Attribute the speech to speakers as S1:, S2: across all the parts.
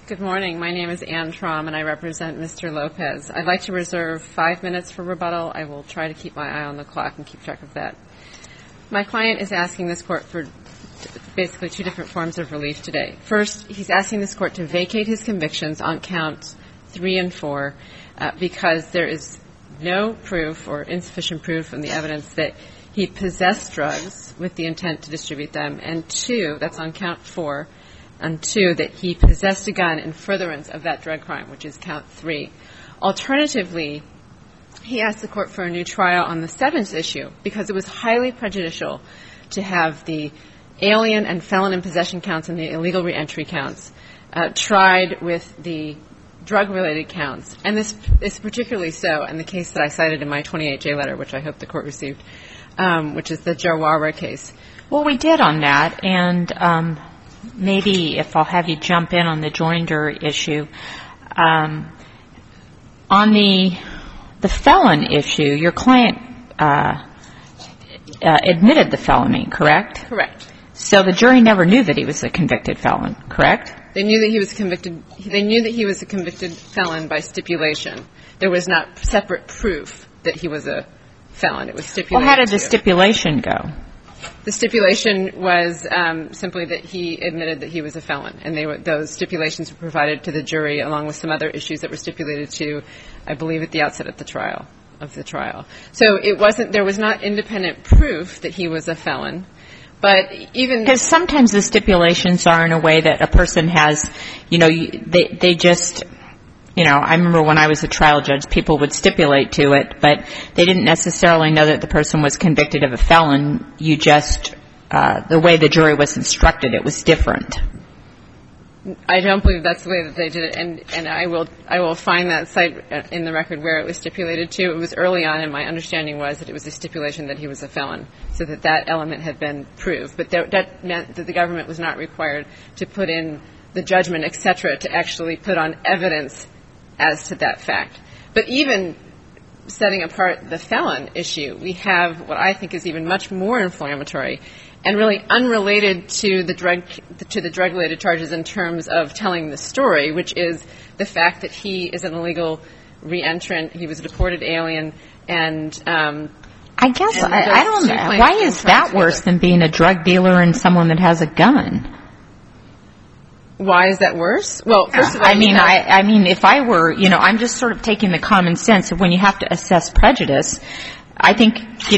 S1: Good morning. My name is Ann Traum, and I represent Mr. Lopez. I'd like to reserve 5 minutes for rebuttal. I will try to keep my eye on the clock and keep track of that. My client is asking this court for basically two different forms of relief today. First, he's asking this court to vacate his convictions on counts 3 and 4 because there is no proof or insufficient proof in the evidence that he possessed drugs with the intent to distribute them, and 2, that's on count 4, and 2, that he possessed a gun in furtherance of that drug crime, which is count 3. Alternatively, he asked the court for a new trial on the 7th issue because it was highly prejudicial to have the alien and felon in possession counts and the illegal reentry counts tried with the drug-related counts. And this is particularly so in the case that I cited in my 28J letter, which I hope the court received, which is the Jawara case.
S2: Well, we did on that, and maybe if I'll have you jump in on the joinder issue. On the felon issue, your client admitted the felony, correct?
S1: Correct.
S2: So the jury never knew that he was a convicted felon, correct?
S1: They knew that he was convicted. They knew that he was a convicted felon by stipulation. There was not separate proof that he was a felon. It was stipulated.
S2: Well, how did the stipulation go?
S1: The stipulation was simply that he admitted that he was a felon, and those stipulations were provided to the jury along with some other issues that were stipulated to, I believe, at the outset of the trial. So there was not independent proof that he was a felon. But even
S2: because sometimes the stipulations are in a way that a person has, they just, I remember when I was a trial judge, people would stipulate to it, but they didn't necessarily know that the person was convicted of a felon. You just, the way the jury was instructed, it was different.
S1: I don't believe that's the way that they did it, and I will find that site in the record where it was stipulated to. It was early on, and my understanding was that it was a stipulation that he was a felon, so that element had been proved. But that meant that the government was not required to put in the judgment, et cetera, to actually put on evidence as to that fact. But even setting apart the felon issue, we have what I think is even much more inflammatory and really unrelated to the drug-related charges in terms of telling the story, which is the fact that he is an illegal reentrant, he was a deported alien, and
S2: I guess I don't know. Why is that worse than being a drug dealer and someone that has a gun?
S1: Why is that worse? Well, first of all,
S2: I mean, if I were, I'm just sort of taking the common sense of when you have to assess prejudice. I think,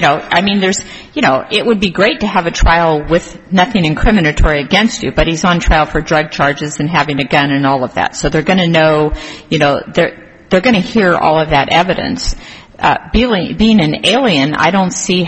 S2: it would be great to have a trial with nothing incriminatory against you, but he's on trial for drug charges and having a gun and all of that. So they're going to know, they're going to hear all of that evidence. Being an alien, I don't see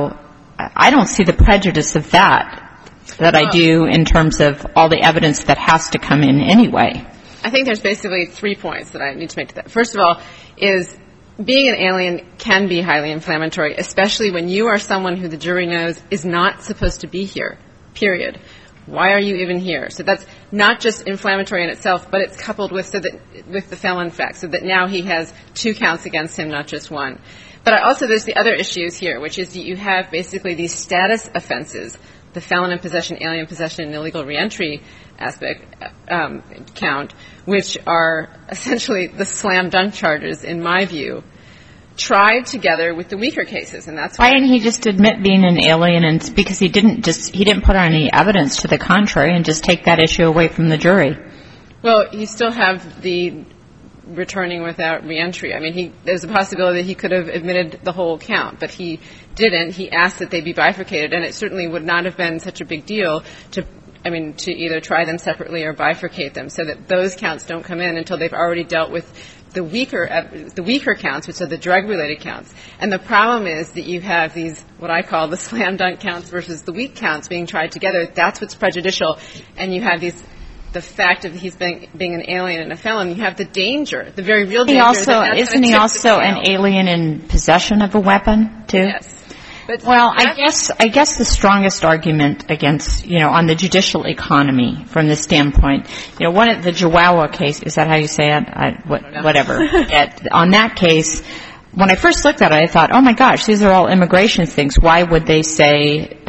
S2: the prejudice of that I do in terms of all the evidence that has to come in anyway.
S1: I think there's basically 3 points that I need to make to that. First of all is being an alien can be highly inflammatory, especially when you are someone who the jury knows is not supposed to be here, period. Why are you even here? So that's not just inflammatory in itself, but it's coupled with the felon fact, so that now he has 2 counts against him, not just 1. But also there's the other issues here, which is that you have basically these status offenses, the felon in possession, alien possession, and illegal reentry aspect count, which are essentially the slam dunk charges, in my view, tried together with the weaker cases, and that's why
S2: didn't he just admit being an alien, and because he didn't put on any evidence to the contrary and just take that issue away from the jury?
S1: Well, you still have the returning without reentry. I mean, there's a possibility that he could have admitted the whole count, but he didn't. He asked that they be bifurcated, and it certainly would not have been such a big deal to either try them separately or bifurcate them so that those counts don't come in until they've already dealt with the weaker counts, which are the drug-related counts. And the problem is that you have these, what I call the slam dunk counts versus the weak counts being tried together. That's what's prejudicial. And you have the fact of he's being an alien and a felon. You have the danger, the very real danger.
S2: Isn't he also an alien in possession of a weapon, too?
S1: Yes.
S2: But I guess the strongest argument against, on the judicial economy from this standpoint, one of the Jawara case, is that how you say it? Whatever. On that case, when I first looked at it, I thought, oh my gosh, these are all immigration things. Why would they say that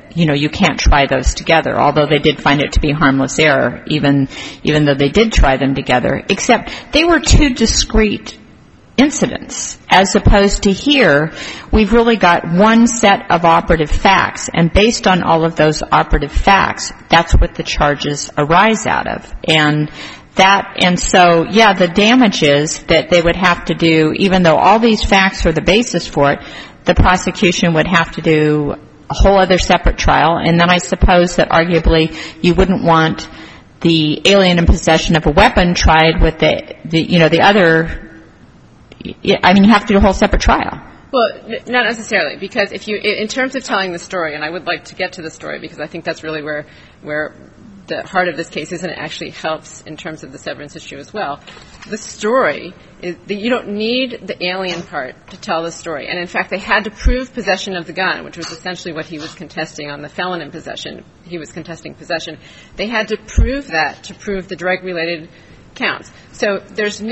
S2: that, you know, you can't try those together, although they did find it to be harmless error, even though they did try them together, except they were two discrete incidents, as opposed to here, we've really got one set of operative facts, and based on all of those operative facts, that's what the charges arise out of. And so, yeah, the damages that they would have to do, even though all these facts are the basis for it, the prosecution would have to do a whole other separate trial, and then I suppose that arguably you wouldn't want the alien in possession of a weapon tried with the other. I mean, you have to do a whole separate trial.
S1: Well, not necessarily, because in terms of telling the story, and I would like to get to the story because I think that's really where the heart of this case is, and it actually helps in terms of the severance issue as well. The story is that you don't need the alien part to tell the story. And in fact, they had to prove possession of the gun, which was essentially what he was contesting on the felon in possession. He was contesting possession. They had to prove that to prove the drug-related counts. So there's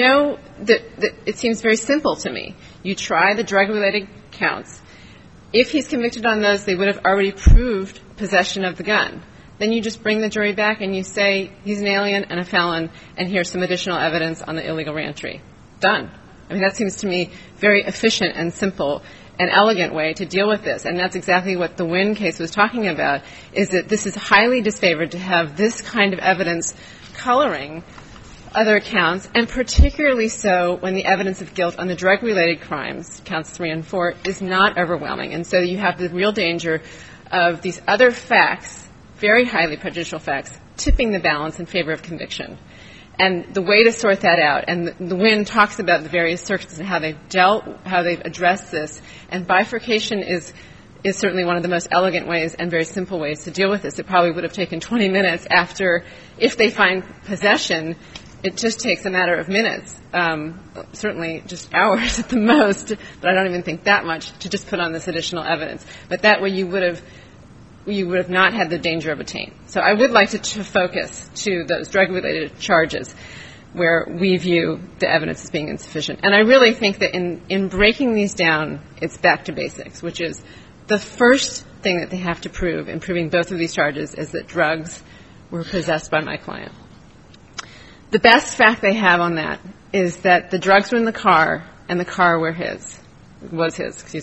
S1: it seems very simple to me. You try the drug-related counts. If he's convicted on those, they would have already proved possession of the gun. Then you just bring the jury back and you say he's an alien and a felon, and here's some additional evidence on the illegal reentry. Done. I mean, that seems to me very efficient and simple and elegant way to deal with this. And that's exactly what the Wynn case was talking about, is that this is highly disfavored to have this kind of evidence coloring other counts, and particularly so when the evidence of guilt on the drug-related crimes, counts 3 and 4, is not overwhelming. And so you have the real danger of these other facts, very highly prejudicial facts, tipping the balance in favor of conviction. And the way to sort that out, and the Wynn talks about the various circuits and how they've addressed this, and bifurcation is certainly one of the most elegant ways and very simple ways to deal with this. It probably would have taken 20 minutes after, if they find possession, it just takes a matter of minutes, certainly just hours at the most, but I don't even think that much, to just put on this additional evidence. But that way you would have not had the danger of a taint. So I would like to focus to those drug-related charges where we view the evidence as being insufficient. And I really think that in breaking these down, it's back to basics, which is the first thing that they have to prove in proving both of these charges is that drugs were possessed by my client. The best fact they have on that is that the drugs were in the car and the car was his.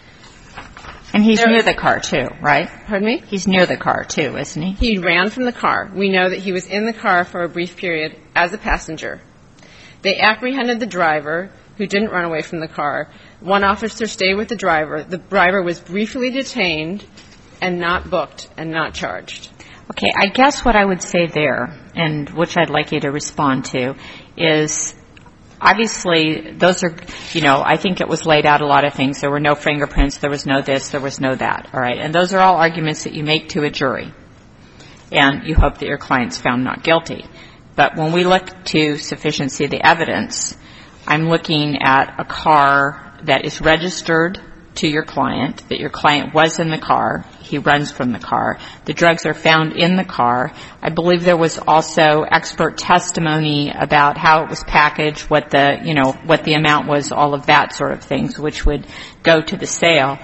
S2: And he's near the car, too, right?
S1: Pardon me?
S2: He's near the car, too, isn't he?
S1: He ran from the car. We know that he was in the car for a brief period as a passenger. They apprehended the driver, who didn't run away from the car. One officer stayed with the driver. The driver was briefly detained and not booked and not charged.
S2: Okay, I guess what I would say there, and which I'd like you to respond to, is obviously those are, I think it was laid out a lot of things. There were no fingerprints, there was no this, there was no that, all right? And those are all arguments that you make to a jury, and you hope that your client's found not guilty. But when we look to sufficiency of the evidence, I'm looking at a car that is registered to your client, that your client was in the car. He runs from the car. The drugs are found in the car. I believe there was also expert testimony about how it was packaged, what the amount was, all of that sort of things, which would go to the sale.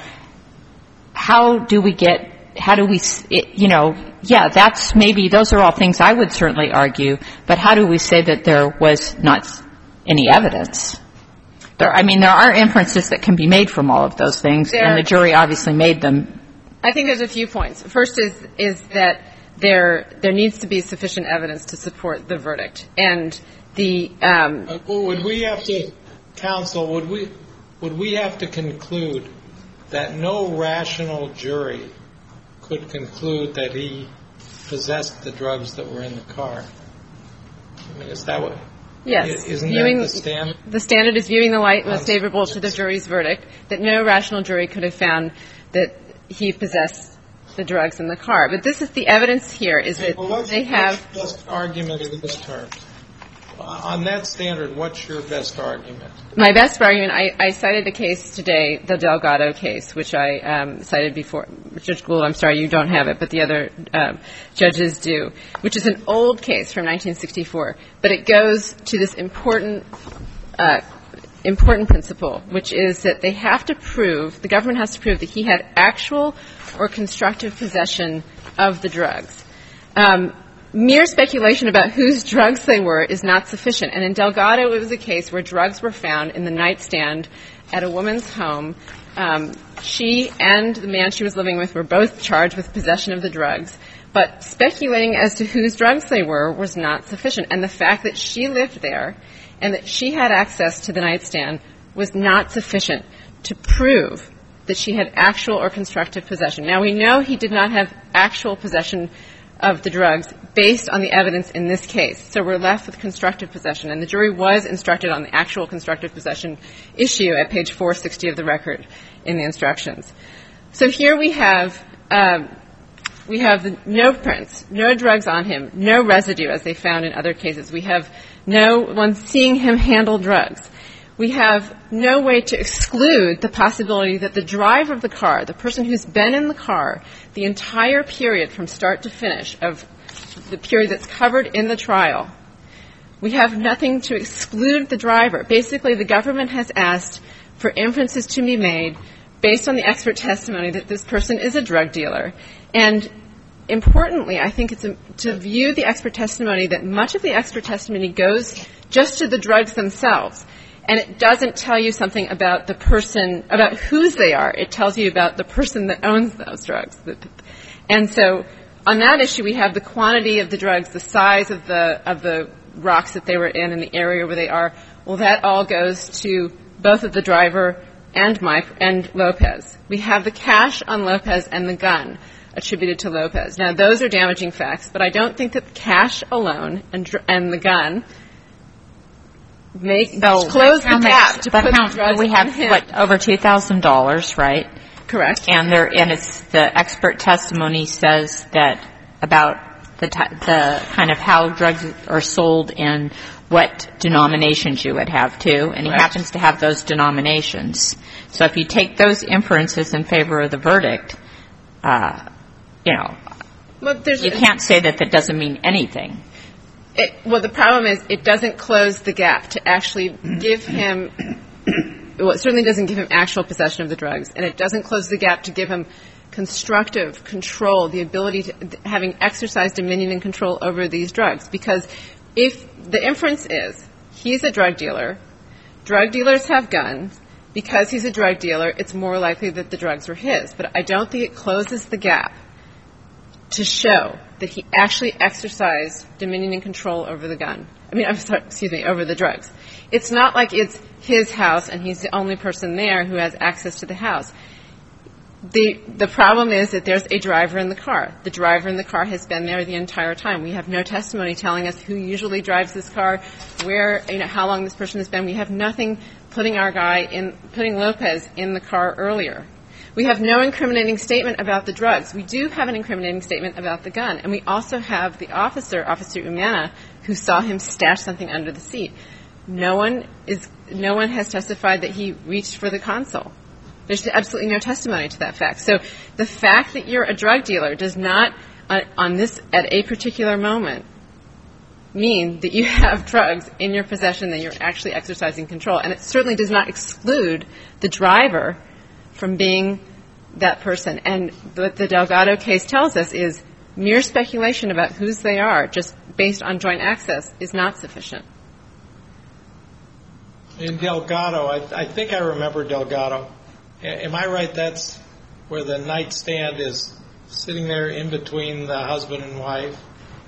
S2: That's maybe, those are all things I would certainly argue, but how do we say that there was not any evidence? There are inferences that can be made from all of those things, and the jury obviously made them.
S1: I think there's a few points. First is that there needs to be sufficient evidence to support the verdict. And
S3: would we have to, counsel, would we have to conclude that no rational jury could conclude that he possessed the drugs that were in the car? I mean, is that what?
S1: Yes.
S3: Isn't that the standard?
S1: The standard is viewing the light most favorable to the jury's verdict, that no rational jury could have found that he possessed the drugs in the car. But this is the evidence here, is that they have...
S3: What's your best argument in this term? On that standard, what's your best argument?
S1: My best argument, I cited a case today, the Delgado case, which I cited before. Judge Gould, I'm sorry, you don't have it, but the other judges do, which is an old case from 1964. But it goes to this important important principle, which is that they have to prove, the government has to prove that he had actual or constructive possession of the drugs. Mere speculation about whose drugs they were is not sufficient. And in Delgado, it was a case where drugs were found in the nightstand at a woman's home. She and the man she was living with were both charged with possession of the drugs. But speculating as to whose drugs they were was not sufficient. And the fact that she lived there and that she had access to the nightstand was not sufficient to prove that she had actual or constructive possession. Now, we know he did not have actual possession of the drugs based on the evidence in this case. So we're left with constructive possession. And the jury was instructed on the actual constructive possession issue at page 460 of the record in the instructions. So here we have no prints, no drugs on him, no residue, as they found in other cases. We have no one seeing him handle drugs. We have no way to exclude the possibility that the driver of the car, the person who's been in the car the entire period from start to finish of the period that's covered in the trial, we have nothing to exclude the driver. Basically, the government has asked for inferences to be made based on the expert testimony that this person is a drug dealer. And importantly, I think it's to view the expert testimony that much of the expert testimony goes just to the drugs themselves. And it doesn't tell you something about the person, about whose they are. It tells you about the person that owns those drugs. And so on that issue, we have the quantity of the drugs, the size of the rocks that they were in and the area where they are. Well, that all goes to both of the driver and Lopez. We have the cash on Lopez and the gun attributed to Lopez. Now, those are damaging facts, but I don't think that cash alone and the gun close the gap to put the drugs
S2: we have, over $2,000, right?
S1: Correct.
S2: And it's the expert testimony says that about the kind of how drugs are sold and what denominations you would have, too. And he happens to have those denominations. So if you take those inferences in favor of the verdict, you can't say that doesn't mean anything.
S1: Well, the problem is it doesn't close the gap to actually give him, well, it certainly doesn't give him actual possession of the drugs, and it doesn't close the gap to give him constructive control, the ability to, having exercised dominion and control over these drugs. Because if the inference is he's a drug dealer, drug dealers have guns, because he's a drug dealer, it's more likely that the drugs were his. But I don't think it closes the gap to show that he actually exercised dominion and control over the gun. Over the drugs. It's not like it's his house and he's the only person there who has access to the house. The problem is that there's a driver in the car. The driver in the car has been there the entire time. We have no testimony telling us who usually drives this car, how long this person has been. We have nothing putting Lopez in the car earlier. We have no incriminating statement about the drugs. We do have an incriminating statement about the gun. And we also have the Officer Umana, who saw him stash something under the seat. No one has testified that he reached for the console. There's absolutely no testimony to that fact. So the fact that you're a drug dealer does not, at a particular moment, mean that you have drugs in your possession that you're actually exercising control. And it certainly does not exclude the driver from being that person. And what the Delgado case tells us is mere speculation about whose they are, just based on joint access, is not sufficient.
S3: In Delgado, I think I remember Delgado. Am I right? That's where the nightstand is sitting there in between the husband and wife.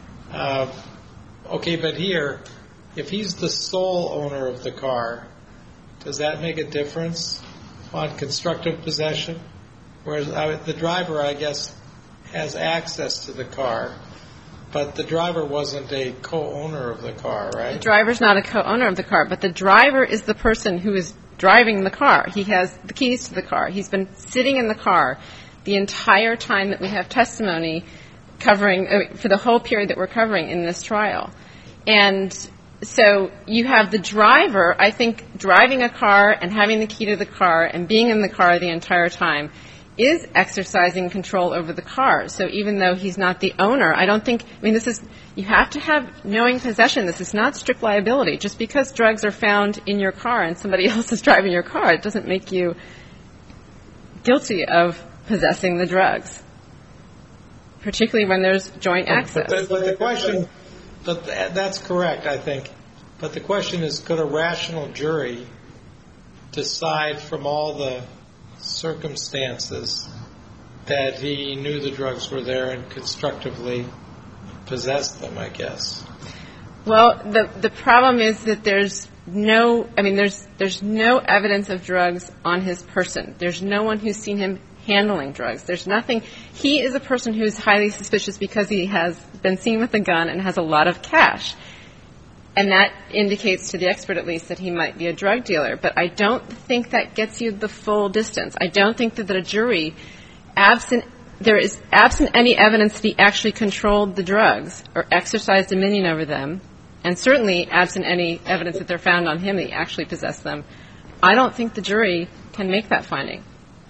S3: Okay, but here, if he's the sole owner of the car, does that make a difference on constructive possession? Whereas the driver, I guess, has access to the car, but the driver wasn't a co-owner of the car, right?
S1: The driver's not a co-owner of the car, but the driver is the person who is driving the car. He has the keys to the car. He's been sitting in the car the entire time that we have testimony covering, for the whole period that we're covering in this trial. And so you have the driver, I think, driving a car and having the key to the car and being in the car the entire time is exercising control over the car. So even though he's not the owner, I don't think, I mean, this is, you have to have knowing possession. This is not strict liability. Just because drugs are found in your car and somebody else is driving your car, it doesn't make you guilty of possessing the drugs, particularly when there's joint access.
S3: But the question, but that's correct, I think. But the question is, could a rational jury decide from all the circumstances that he knew the drugs were there and constructively possessed them, I guess?
S1: Well, the problem is that there's no evidence of drugs on his person. There's no one who's seen him handling drugs. There's nothing. He is a person who's highly suspicious because he has been seen with a gun and has a lot of cash. And that indicates to the expert, at least, that he might be a drug dealer. But I don't think that gets you the full distance. I don't think that a jury, absent any evidence that he actually controlled the drugs or exercised dominion over them, and certainly absent any evidence that they're found on him that he actually possessed them, I don't think the jury can make that finding.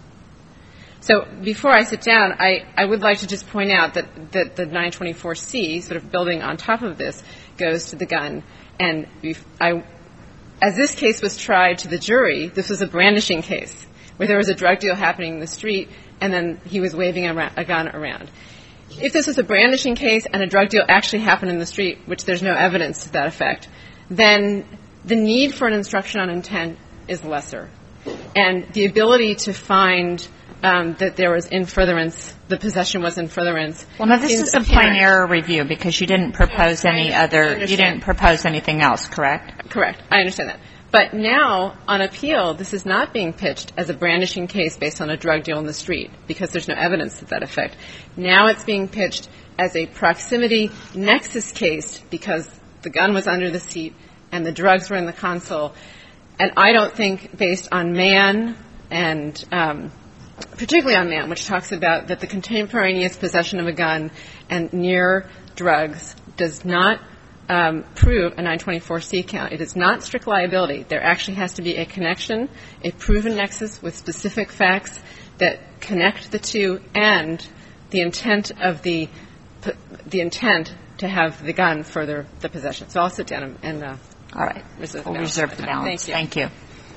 S1: So before I sit down, I would like to just point out that the 924C, sort of building on top of this, goes to the gun. And as this case was tried to the jury, this was a brandishing case where there was a drug deal happening in the street and then he was waving a gun around. If this was a brandishing case and a drug deal actually happened in the street, which there's no evidence to that effect, then the need for an instruction on intent is lesser. And the ability to find that there was in furtherance, the possession was in furtherance.
S2: Well, now this is a plain error review because you didn't propose you didn't propose anything else, correct?
S1: Correct. I understand that. But now, on appeal, this is not being pitched as a brandishing case based on a drug deal in the street because there's no evidence to that effect. Now it's being pitched as a proximity nexus case because the gun was under the seat and the drugs were in the console. And I don't think, based on Mann and particularly on Mann, which talks about that the contemporaneous possession of a gun and near drugs does not prove a 924C count. It is not strict liability. There actually has to be a connection, a proven nexus with specific facts that connect the two and the intent of the intent to have the gun further the possession. So I'll sit down and
S2: all right. We'll reserve the balance.
S1: Thank you.
S2: Thank you.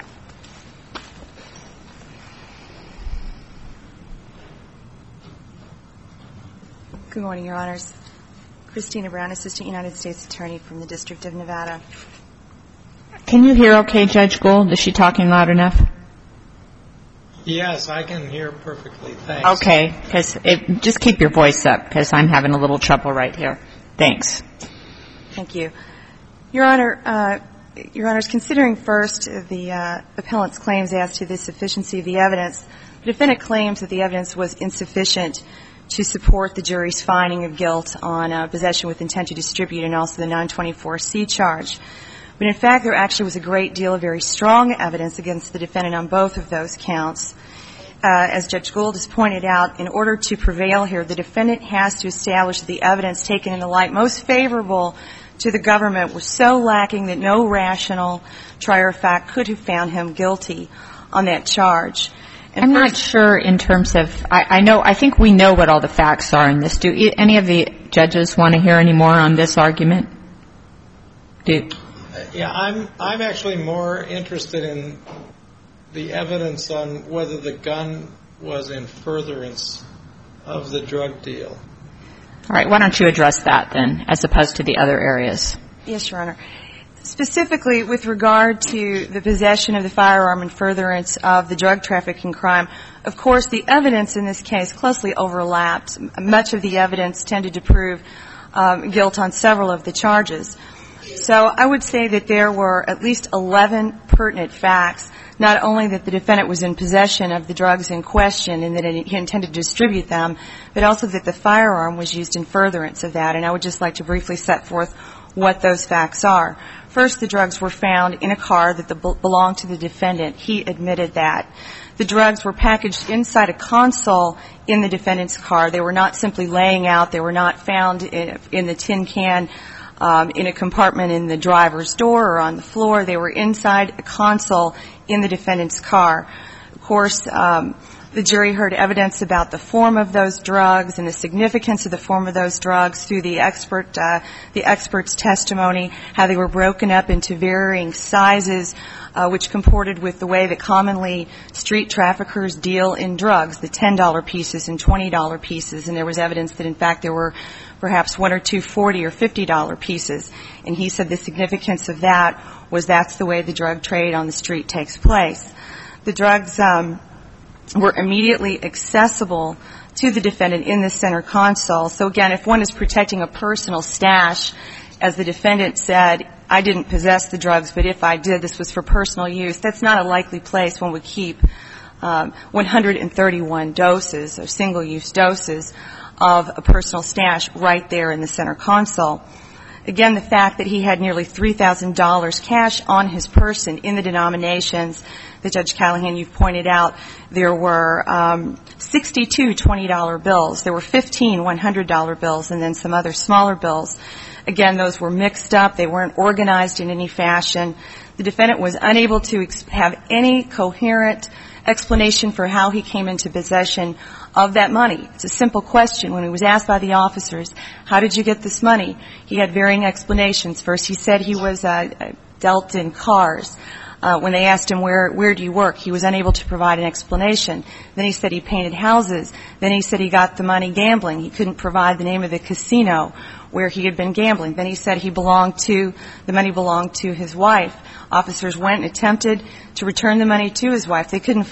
S4: Good morning, Your Honors. Christina Brown, Assistant United States Attorney from the District of Nevada.
S2: Can you hear okay, Judge Gould? Is she talking loud enough?
S3: Yes, I can hear perfectly. Thanks.
S2: Okay, just keep your voice up because I'm having a little trouble right here. Thanks.
S4: Thank you. Your Honors, considering first the appellant's claims as to the sufficiency of the evidence, the defendant claims that the evidence was insufficient to support the jury's finding of guilt on possession with intent to distribute and also the 924C charge. But in fact, there actually was a great deal of very strong evidence against the defendant on both of those counts. As Judge Gould has pointed out, in order to prevail here, the defendant has to establish that the evidence taken in the light most favorable to the government was so lacking that no rational trier of fact could have found him guilty on that charge. And
S2: I'm not sure in terms of, I think we know what all the facts are in this. Do any of the judges want to hear any more on this argument?
S3: Yeah, I'm actually more interested in the evidence on whether the gun was in furtherance of the drug deal.
S2: All right, why don't you address that then, as opposed to the other areas?
S4: Yes, Your Honor. Specifically, with regard to the possession of the firearm in furtherance of the drug trafficking crime, of course, the evidence in this case closely overlapped. Much of the evidence tended to prove guilt on several of the charges. So I would say that there were at least 11 pertinent facts, not only that the defendant was in possession of the drugs in question and that he intended to distribute them, but also that the firearm was used in furtherance of that. And I would just like to briefly set forth what those facts are. First, the drugs were found in a car that belonged to the defendant. He admitted that. The drugs were packaged inside a console in the defendant's car. They were not simply laying out. They were not found in the tin can in a compartment in the driver's door or on the floor. They were inside a console in the defendant's car. Of course, The jury heard evidence about the form of those drugs and the significance of the form of those drugs through the expert's testimony, how they were broken up into varying sizes, which comported with the way that commonly street traffickers deal in drugs, the $10 pieces and $20 pieces. And there was evidence that, in fact, there were perhaps one or two $40 or $50 pieces. And he said the significance of that was that's the way the drug trade on the street takes place. The drugs were immediately accessible to the defendant in the center console. So, again, if one is protecting a personal stash, as the defendant said, I didn't possess the drugs, but if I did, this was for personal use, that's not a likely place one would keep 131 doses or single-use doses of a personal stash right there in the center console. Again, the fact that he had nearly $3,000 cash on his person in the denominations that Judge Callahan, you've pointed out, there were 62 $20 bills. There were 15 $100 bills and then some other smaller bills. Again, those were mixed up. They weren't organized in any fashion. The defendant was unable to have any coherent explanation for how he came into possession of that money. It's a simple question. When he was asked by the officers, how did you get this money? He had varying explanations. First, he said he was dealt in cars. When they asked him, where do you work, he was unable to provide an explanation. Then he said he painted houses. Then he said he got the money gambling. He couldn't provide the name of the casino where he had been gambling. Then he said the money belonged to his wife. Officers went and attempted to return the money to his wife. They couldn't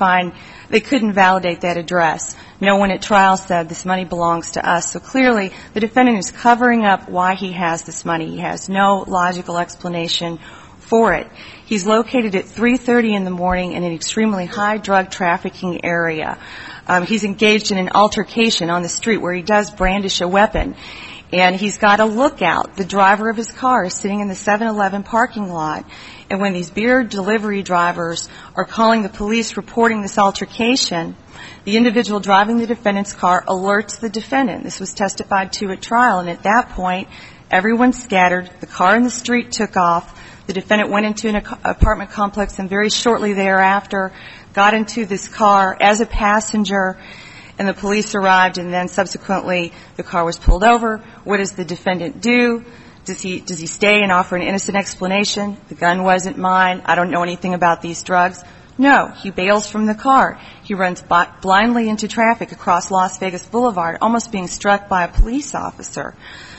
S4: validate that address. No one at trial said this money belongs to us. So clearly, the defendant is covering up why he has this money. He has no logical explanation for it. He's located at 3:30 in the morning in an extremely high drug trafficking area. He's engaged in an altercation on the street where he does brandish a weapon. And he's got a lookout. The driver of his car is sitting in the 7-Eleven parking lot. And when these beer delivery drivers are calling the police reporting this altercation, the individual driving the defendant's car alerts the defendant. This was testified to at trial. And at that point, everyone scattered. The car in the street took off. The defendant went into an apartment complex and very shortly thereafter got into this car as a passenger, and the police arrived, and then subsequently the car was pulled over. What does the defendant do? Does he stay and offer an innocent explanation? The gun wasn't mine. I don't know anything about these drugs. No, he bails from the car. He runs blindly into traffic across Las Vegas Boulevard, almost being struck by a police officer.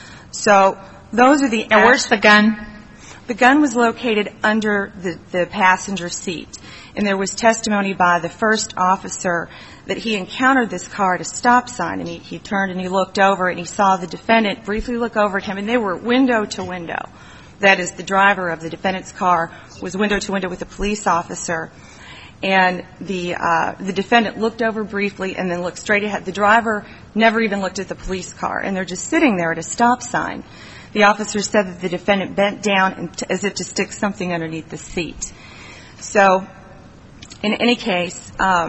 S4: So those are the
S2: acts. And where's the gun?
S4: The gun was located under the passenger seat. And there was testimony by the first officer that he encountered this car at a stop sign. And he turned and he looked over and he saw the defendant briefly look over at him. And they were window to window. That is, the driver of the defendant's car was window to window with a police officer. And the defendant looked over briefly and then looked straight ahead. The driver never even looked at the police car. And they're just sitting there at a stop sign. The officer said that the defendant bent down as if to stick something underneath the seat. So in any case,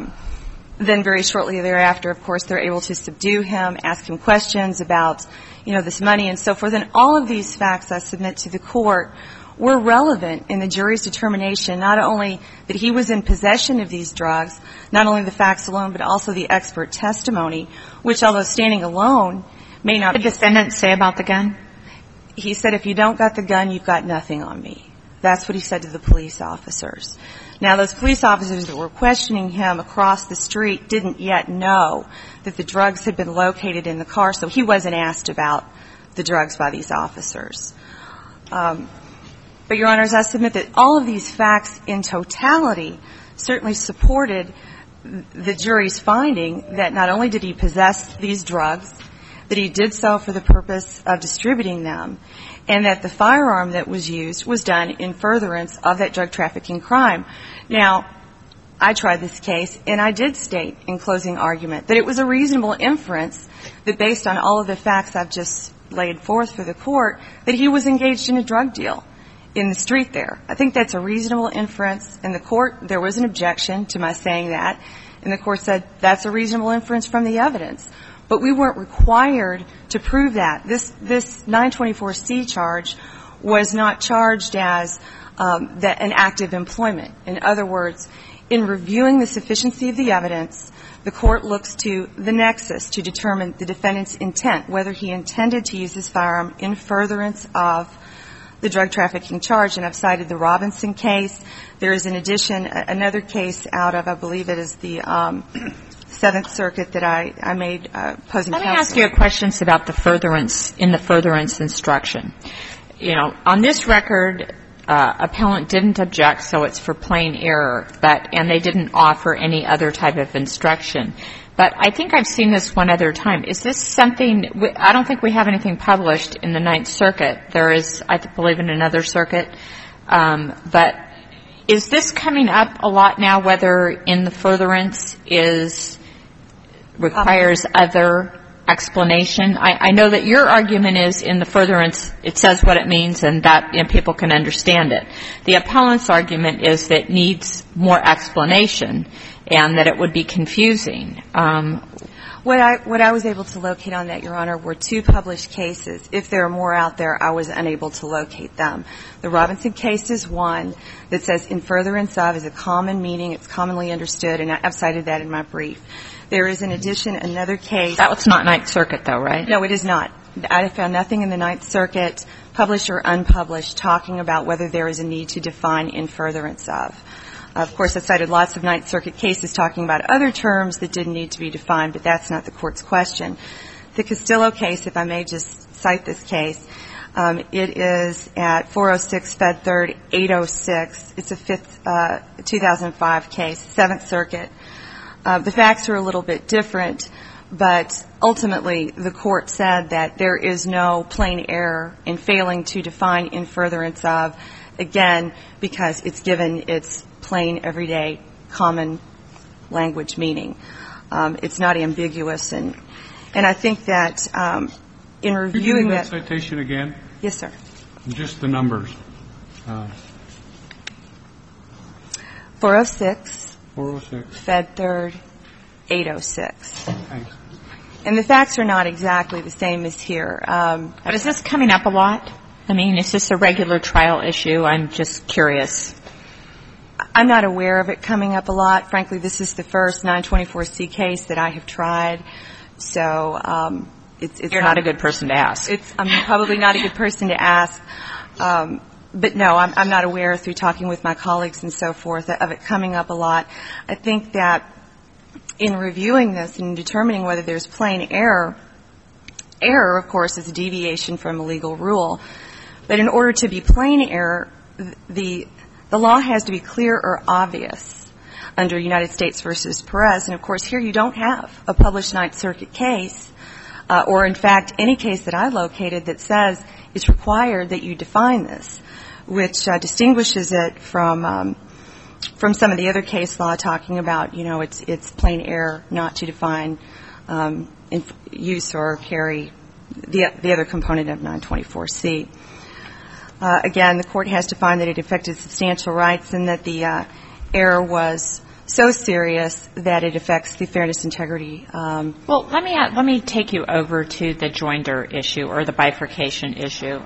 S4: then very shortly thereafter, of course, they're able to subdue him, ask him questions about, this money and so forth. And all of these facts I submit to the court were relevant in the jury's determination, not only that he was in possession of these drugs, not only the facts alone, but also the expert testimony, which, although standing alone, may not be.
S2: What did the defendant say about the gun?
S4: He said, if you don't got the gun, you've got nothing on me. That's what he said to the police officers. Now, those police officers that were questioning him across the street didn't yet know that the drugs had been located in the car, so he wasn't asked about the drugs by these officers. But, Your Honors, I submit that all of these facts in totality certainly supported the jury's finding that not only did he possess these drugs, that he did so for the purpose of distributing them, and that the firearm that was used was done in furtherance of that drug trafficking crime. Now, I tried this case, and I did state in closing argument that it was a reasonable inference that based on all of the facts I've just laid forth for the court, that he was engaged in a drug deal in the street there. I think that's a reasonable inference. In the court, there was an objection to my saying that, and the court said that's a reasonable inference from the evidence. But we weren't required to prove that. This 924C charge was not charged as an act of employment. In other words, In reviewing the sufficiency of the evidence, the court looks to the nexus to determine the defendant's intent, whether he intended to use his firearm in furtherance of the drug trafficking charge. And I've cited the Robinson case. There is, in addition, another case out of, I believe it is the Seventh Circuit that I made opposing counsel.
S2: Let me ask you a question about the furtherance, in the furtherance instruction. You know, on this record, appellant didn't object, so it's for plain error, and they didn't offer any other type of instruction. But I think I've seen this one other time. Is this something, I don't think we have anything published in the Ninth Circuit. There is, I believe, in another circuit. But is this coming up a lot now, whether in the furtherance requires other explanation? I know that your argument is in the furtherance, it says what it means and that people can understand it. The appellant's argument is that it needs more explanation and that it would be confusing.
S4: What I was able to locate on that, Your Honor, were two published cases. If there are more out there, I was unable to locate them. The Robinson case is one that says in furtherance of is a common meaning. It's commonly understood, and I've cited that in my brief. There is, in addition, another case.
S2: That was not Ninth Circuit, though, right?
S4: No, it is not. I have found nothing in the Ninth Circuit, published or unpublished, talking about whether there is a need to define in furtherance of. Of course, I've cited lots of Ninth Circuit cases talking about other terms that didn't need to be defined, but that's not the Court's question. The Castillo case, if I may just cite this case, it is at 406 Fed 3rd 806. It's a 2005 case, Seventh Circuit. The facts are a little bit different, but ultimately the Court said that there is no plain error in failing to define in furtherance of, again, because it's given its plain, everyday, common language meaning. It's not ambiguous. And I think that in reviewing that.
S5: Could you give that citation again?
S4: Yes, sir.
S5: Just the numbers.
S4: 406.
S5: 406.
S4: Fed 3rd 806.
S5: Thanks.
S4: And the facts are not exactly the same as here.
S2: But is this coming up a lot? I mean, is this a regular trial issue? I'm just curious.
S4: I'm not aware of it coming up a lot. Frankly, this is the first 924C case that I have tried. So it's
S2: You're not a good person to ask.
S4: I'm probably not a good person to ask. But no, I'm not aware through talking with my colleagues and so forth of it coming up a lot. I think that in reviewing this and determining whether there's plain error, of course, is a deviation from a legal rule. But in order to be plain error, the law has to be clear or obvious under United States v. Perez. And, of course, here you don't have a published Ninth Circuit case or, in fact, any case that I located that says it's required that you define this, which distinguishes it from some of the other case law talking about, you know, it's plain error not to define use or carry the other component of 924C. Again, the Court has to find that it affected substantial rights and that the error was so serious that it affects the fairness, integrity.
S2: Well, let me take you over to the joinder issue or the bifurcation issue.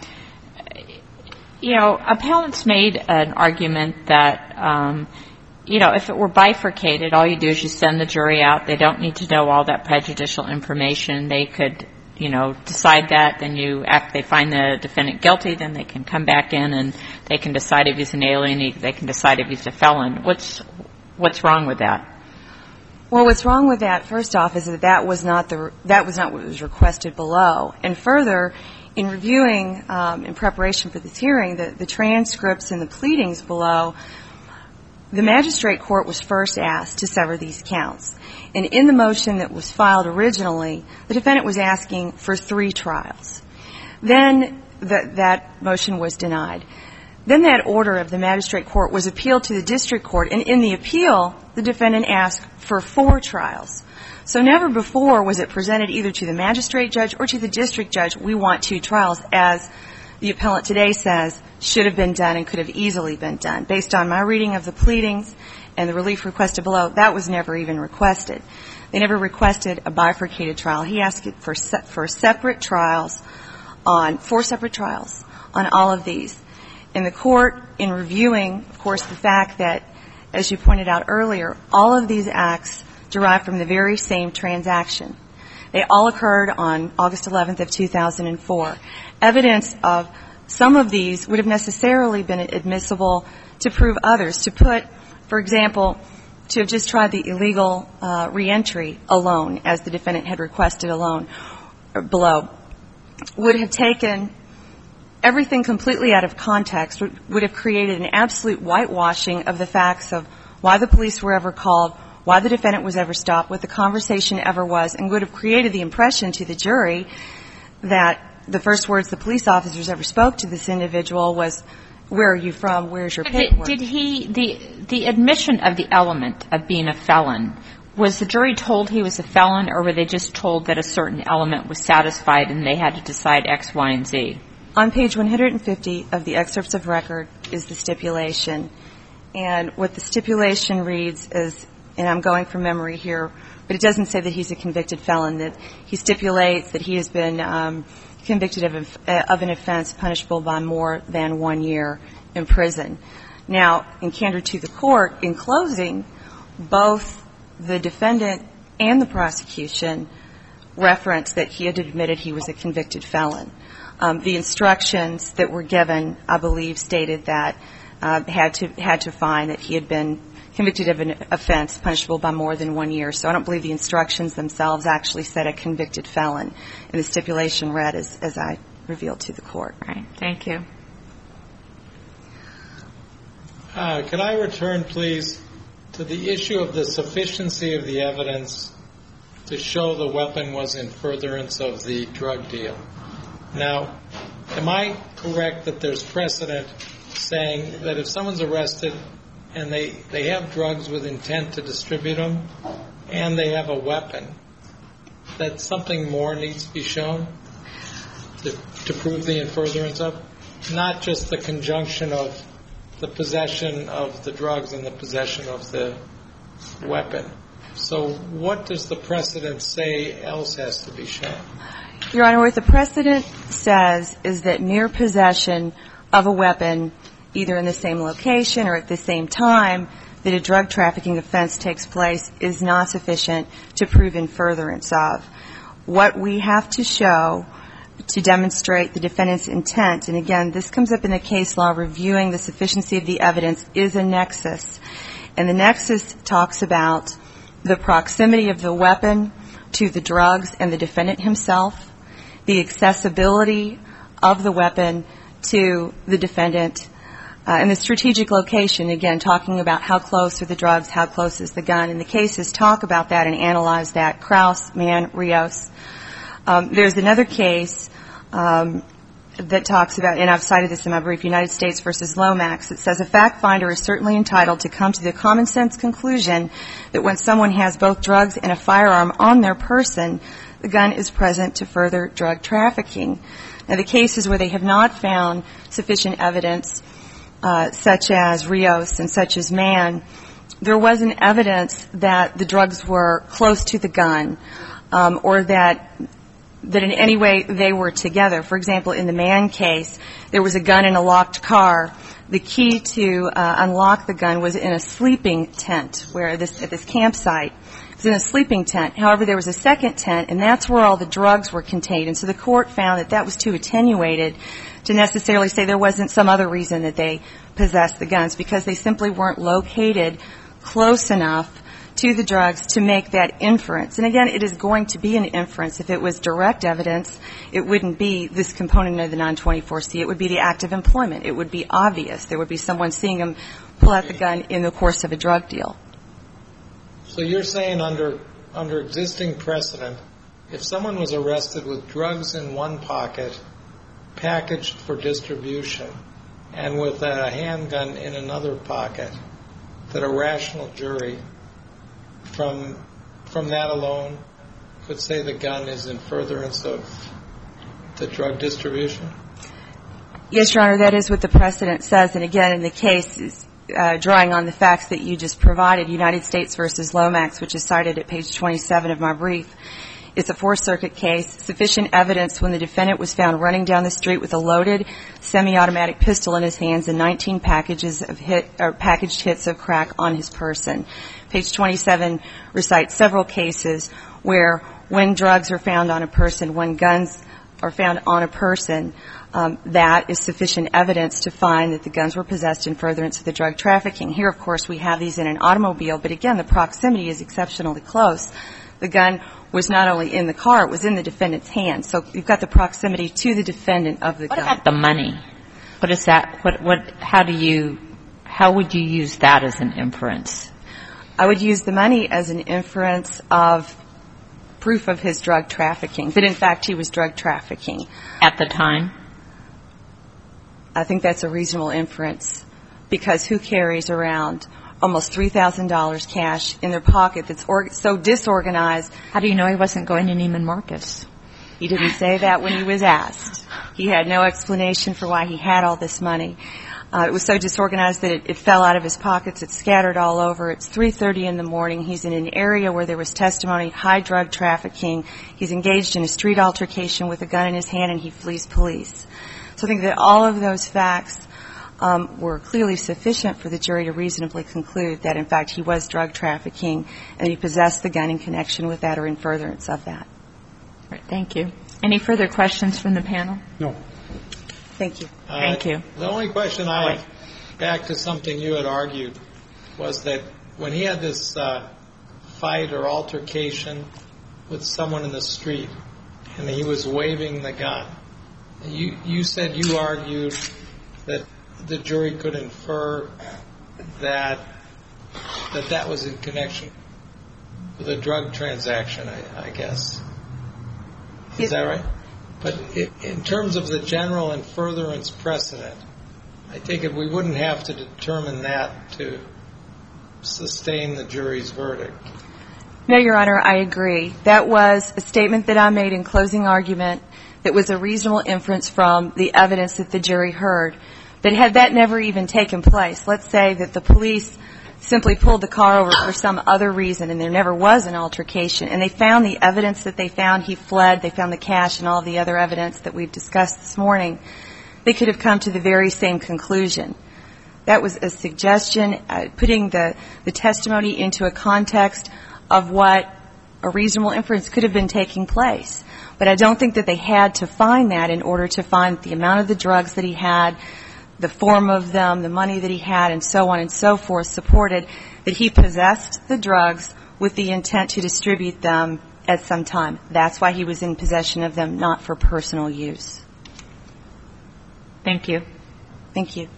S2: You know, appellants made an argument that, you know, if it were bifurcated, all you do is you send the jury out. They don't need to know all that prejudicial information. They could, you know, decide that. Then after they find the defendant guilty, then they can come back in and they can decide if he's an alien. They can decide if he's a felon. What's wrong with that?
S4: Well, what's wrong with that, first off, is that was not what was requested below. And further, in reviewing, in preparation for this hearing, the transcripts and the pleadings below, the magistrate court was first asked to sever these counts. And in the motion that was filed originally, the defendant was asking for 3 trials. Then that motion was denied. Then that order of the magistrate court was appealed to the district court. And in the appeal, the defendant asked for 4 trials. So never before was it presented either to the magistrate judge or to the district judge, we want 2 trials, as the appellant today says should have been done and could have easily been done. Based on my reading of the pleadings and the relief requested below, that was never even requested. They never requested a bifurcated trial. He asked for separate trials on 4 separate trials on all of these. And the court, in reviewing, of course, the fact that as you pointed out earlier, all of these acts derive from the very same transaction. They all occurred on August 11th of 2004. Evidence of some of these would have necessarily been admissible to prove others. To put, for example, to have just tried the illegal reentry alone, as the defendant had requested alone or below, would have taken everything completely out of context, would have created an absolute whitewashing of the facts of why the police were ever called, why the defendant was ever stopped, what the conversation ever was, and would have created the impression to the jury that the first words the police officers ever spoke to this individual was, where are you from, where's your paperwork?
S2: Did he, the admission of the element of being a felon, was the jury told he was a felon, or were they just told that a certain element was satisfied and they had to decide X, Y, and Z?
S4: On page 150 of the excerpts of record is the stipulation. And what the stipulation reads is, and I'm going from memory here, but it doesn't say that he's a convicted felon, that he stipulates that he has been convicted of an offense punishable by more than 1 year in prison. Now, in candor to the court, in closing, both the defendant and the prosecution referenced that he had admitted he was a convicted felon. The instructions that were given, I believe, stated that had to find that he had been convicted of an offense punishable by more than 1 year. So I don't believe the instructions themselves actually said a convicted felon. And the stipulation read as I revealed to the court.
S2: Right. Thank you.
S3: Can I return, please, to the issue of the sufficiency of the evidence to show the weapon was in furtherance of the drug deal? Now, am I correct that there's precedent saying that if someone's arrested and they have drugs with intent to distribute them and they have a weapon, that something more needs to be shown to prove the in furtherance of? Not just the conjunction of the possession of the drugs and the possession of the weapon. So what does the precedent say else has to be shown?
S4: Your Honor, what the precedent says is that mere possession of a weapon, either in the same location or at the same time that a drug trafficking offense takes place, is not sufficient to prove in furtherance of. What we have to show to demonstrate the defendant's intent, and again, this comes up in the case law, reviewing the sufficiency of the evidence, is a nexus. And the nexus talks about the proximity of the weapon to the drugs and the defendant himself, the accessibility of the weapon to the defendant, and the strategic location, again, talking about how close are the drugs, how close is the gun. And the cases talk about that and analyze that. Krause, Mann, Rios. There's another case that talks about, and I've cited this in my brief, United States versus Lomax. It says a fact finder is certainly entitled to come to the common sense conclusion that when someone has both drugs and a firearm on their person, the gun is present to further drug trafficking. Now, the cases where they have not found sufficient evidence, such as Rios and such as Mann, there wasn't evidence that the drugs were close to the gun, or that in any way they were together. For example, in the Mann case, there was a gun in a locked car. The key to unlock the gun was in a sleeping tent, where at this campsite. It was in a sleeping tent. However, there was a second tent, and that's where all the drugs were contained. And so the court found that that was too attenuated to necessarily say there wasn't some other reason that they possessed the guns, because they simply weren't located close enough to the drugs to make that inference. And again, it is going to be an inference. If it was direct evidence, it wouldn't be this component of the 924C. It would be the act of employment. It would be obvious. There would be someone seeing him pull out the gun in the course of a drug deal.
S3: So you're saying under existing precedent, if someone was arrested with drugs in one pocket, packaged for distribution, and with a handgun in another pocket, that a rational jury from that alone could say the gun is in furtherance of the drug distribution?
S4: Yes, Your Honor, that is what the precedent says. And again, in the case, drawing on the facts that you just provided, United States versus Lomax, which is cited at page 27 of my brief, It's a Fourth Circuit case. Sufficient evidence when the defendant was found running down the street with a loaded semi-automatic pistol in his hands and 19 packaged hits of crack on his person. Page 27 recites several cases where when drugs are found on a person, when guns are found on a person, that is sufficient evidence to find that the guns were possessed in furtherance of the drug trafficking. Here, of course, we have these in an automobile, but again, the proximity is exceptionally close. The gun was not only in the car, it was in the defendant's hand. So you've got the proximity to the defendant of the gun.
S2: What about the money? What is that? How would you use that as an inference?
S4: I would use the money as an inference of proof of his drug trafficking, that in fact he was drug trafficking.
S2: At the time?
S4: I think that's a reasonable inference, because who carries around almost $3,000 cash in their pocket that's so disorganized?
S2: How do you know he wasn't going to Neiman Marcus?
S4: He didn't say that when he was asked. He had no explanation for why he had all this money. It was so disorganized that it fell out of his pockets. It's scattered all over. It's 3:30 in the morning. He's in an area where there was testimony, high drug trafficking. He's engaged in a street altercation with a gun in his hand, and he flees police. So I think that all of those facts were clearly sufficient for the jury to reasonably conclude that, in fact, he was drug trafficking and he possessed the gun in connection with that or in furtherance of that.
S2: All right, thank you. Any further questions from the panel?
S5: No.
S4: Thank you.
S2: Thank you.
S3: The only question I have, back to something you had argued, was that when he had this fight or altercation with someone in the street and he was waving the gun, you said you argued that the jury could infer that was in connection with a drug transaction, I guess. Is that right? But in terms of the general and furtherance precedent, I take it we wouldn't have to determine that to sustain the jury's verdict.
S4: No, Your Honor, I agree. That was a statement that I made in closing argument that was a reasonable inference from the evidence that the jury heard. But had that never even taken place, let's say that the police simply pulled the car over for some other reason and there never was an altercation, and they found the evidence that they found, he fled, they found the cash and all the other evidence that we've discussed this morning, they could have come to the very same conclusion. That was a suggestion, putting the testimony into a context of what a reasonable inference could have been taking place. But I don't think that they had to find that in order to find the amount of the drugs that he had, the form of them, the money that he had, and so on and so forth, supported that he possessed the drugs with the intent to distribute them at some time. That's why he was in possession of them, not for personal use.
S2: Thank you.
S4: Thank you.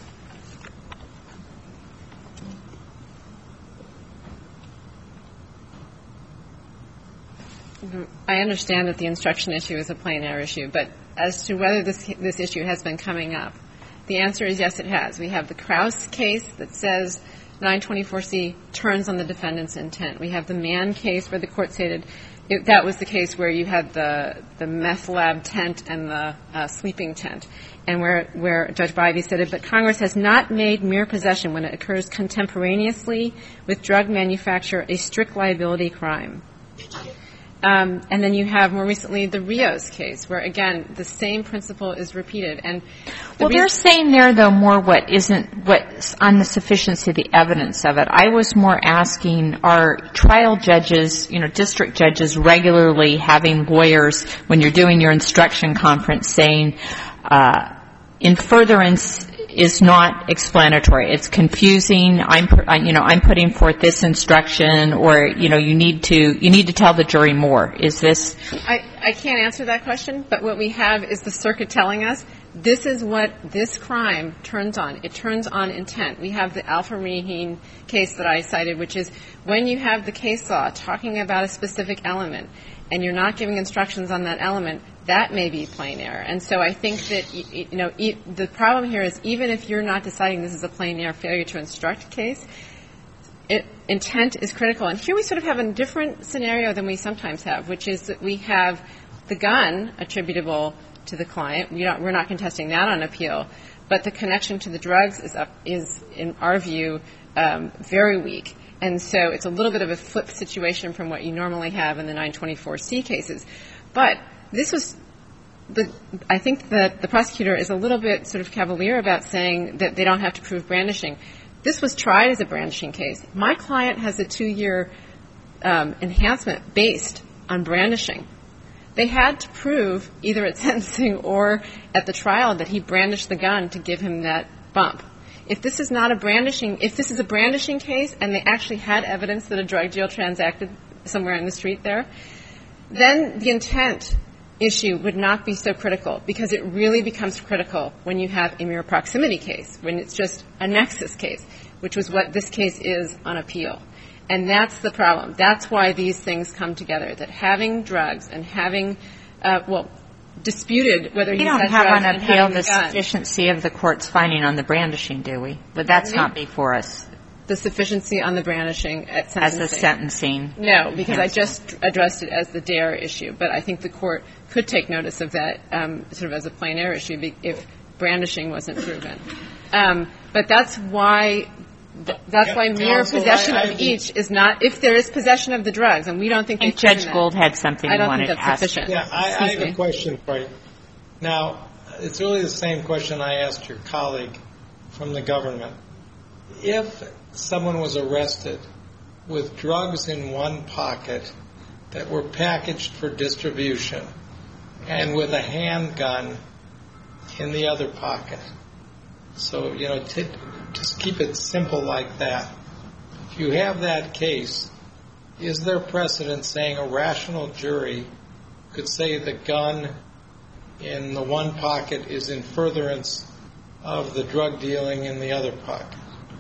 S1: I understand that the instruction issue is a plain error issue, but as to whether this issue has been coming up, the answer is yes, it has. We have the Krause case that says 924C turns on the defendant's intent. We have the Mann case where the court stated that was the case where you had the meth lab tent and the sleeping tent, and where Judge Bivey said it, but Congress has not made mere possession when it occurs contemporaneously with drug manufacture a strict liability crime. And then you have more recently the Rios case, where again the same principle is repeated. And
S2: they're saying there though more what's on the sufficiency of the evidence of it. I was more asking, are trial judges, district judges regularly having lawyers when you're doing your instruction conference saying in furtherance is not explanatory. It's confusing. I'm putting forth this instruction, or you need to tell the jury more. Is this?
S1: I can't answer that question, but what we have is the circuit telling us this is what this crime turns on. It turns on intent. We have the Alpha Raheen case that I cited, which is when you have the case law talking about a specific element and you're not giving instructions on that element, that may be plain error. And so I think that, the problem here is even if you're not deciding this is a plain error failure to instruct case, intent is critical. And here we sort of have a different scenario than we sometimes have, which is that we have the gun attributable to the client. We're not contesting that on appeal. But the connection to the drugs is in our view, very weak. And so it's a little bit of a flip situation from what you normally have in the 924C cases. But this was I think that the prosecutor is a little bit sort of cavalier about saying that they don't have to prove brandishing. This was tried as a brandishing case. My client has a 2-year enhancement based on brandishing. They had to prove either at sentencing or at the trial that he brandished the gun to give him that bump. If this is a brandishing case and they actually had evidence that a drug deal transacted somewhere in the street there, then the intent issue would not be so critical, because it really becomes critical when you have a mere proximity case, when it's just a nexus case, which was what this case is on appeal. And that's the problem. That's why these things come together, that having drugs and having, disputed whether you had drugs and having a gun. We don't have on appeal the
S2: sufficiency of the court's finding on the brandishing, do we? But that's not before us.
S1: The sufficiency on the brandishing at sentencing.
S2: As a sentencing.
S1: No, because I just addressed it as the dare issue. But I think the court could take notice of that sort of as a plain error issue if brandishing wasn't proven. But that's why mere possession of each is not, if there is possession of the drugs, and we don't think
S2: I think Judge Gould had something he wanted to ask.
S1: Sufficient.
S3: Yeah, I have a question for you. Now, it's really the same question I asked your colleague from the government. If someone was arrested with drugs in one pocket that were packaged for distribution and with a handgun in the other pocket, so, just keep it simple like that. If you have that case, is there precedent saying a rational jury could say the gun in the one pocket is in furtherance of the drug dealing in the other pocket?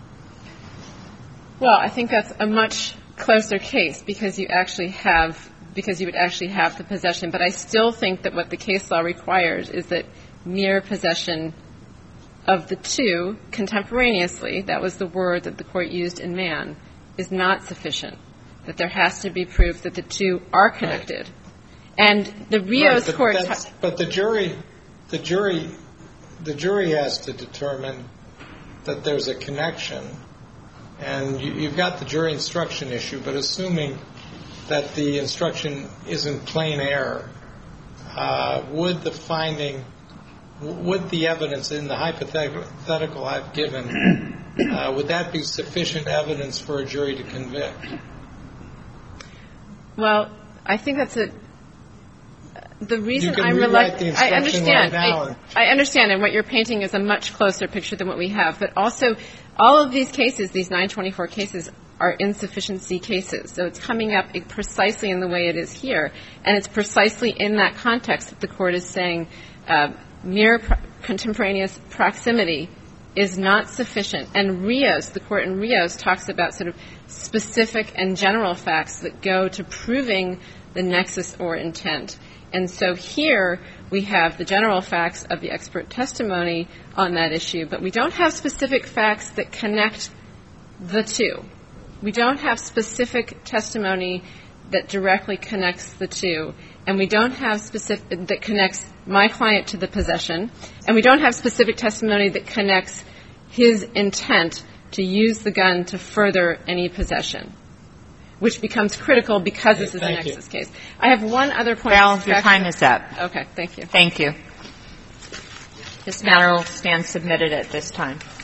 S1: Well, I think that's a much closer case because you would actually have the possession. But I still think that what the case law requires is that mere possession of the two contemporaneously, that was the word that the court used in Mann, is not sufficient. That there has to be proof that the two are connected. And the Rios court.
S3: But the jury has to determine that there's a connection. And you've got the jury instruction issue, but assuming that the instruction isn't plain error, would the evidence in the hypothetical I've given, would that be sufficient evidence for a jury to convict?
S1: Well, I think that's the reason
S3: you can
S1: I'm
S3: rewrite the
S1: reluctant. I understand.
S3: Right now.
S1: I understand, and what you're painting is a much closer picture than what we have. But also, all of these cases, these 924 cases, are insufficiency cases. So it's coming up precisely in the way it is here, and it's precisely in that context that the court is saying mere contemporaneous proximity is not sufficient. And Rios, the court in Rios, talks about sort of specific and general facts that go to proving the nexus or intent. And so here we have the general facts of the expert testimony on that issue, but we don't have specific facts that connect the two. We don't have specific testimony that directly connects the two, and we don't have specific that connects my client to the possession, and we don't have specific testimony that connects his intent to use the gun to further any possession, which becomes critical because this is a nexus case. I have one other point.
S2: Well, your time is up.
S1: Okay, thank you.
S2: Thank you. This matter will stand submitted at this time.